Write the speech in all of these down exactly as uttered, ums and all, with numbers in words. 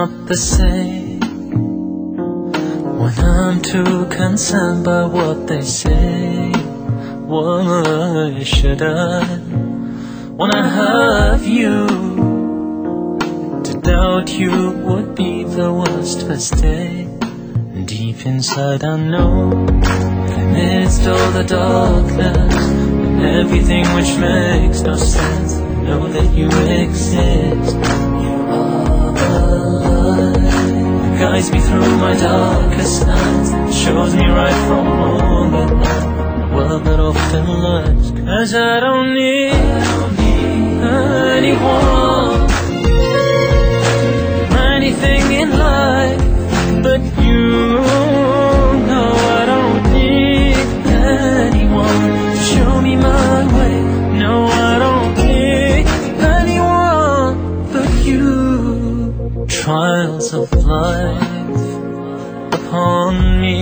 not the same when I'm too concerned by what they say. Why should I, when I have you, to doubt you would be the worst mistake? Deep inside I know, amidst all the darkness and everything which makes no sense, I know that you exist. You are alive, guides me through my darkest nights, shows me right from wrong at night, a world that often lies. Cause I don't need, I don't need anyone, anything in life but you. No, I don't need anyone to show me my way. No, I don't need anyone but you. Trials of life upon me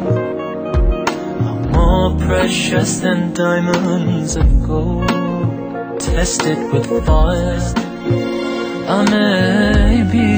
are more precious than diamonds of gold, tested with fire I may be,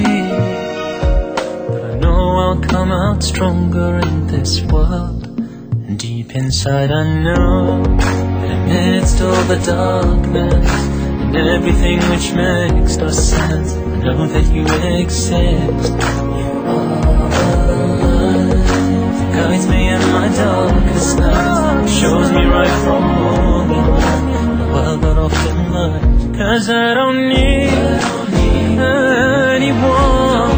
I'll come out stronger in this world. And deep inside I know that amidst all the darkness and everything which makes no sense, I know that you exist. You are alive, guides me in my darkest nights, shows me right from wrong, a world that often lies. Cause I don't need, I don't need anyone,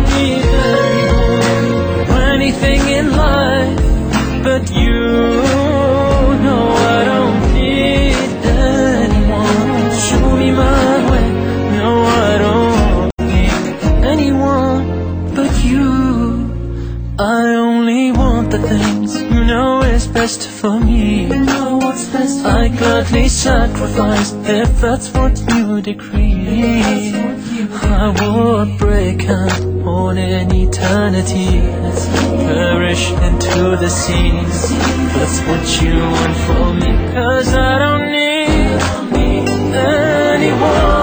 anything in life but you. No, I don't need anyone to show me my way. No, I don't need anyone but you. I only want the things you know is best for me. You know what's best for I gladly sacrifice if that's what you decree. I would break out on in eternity, perish into the seas. That's what you want for me. Cause I don't need anyone.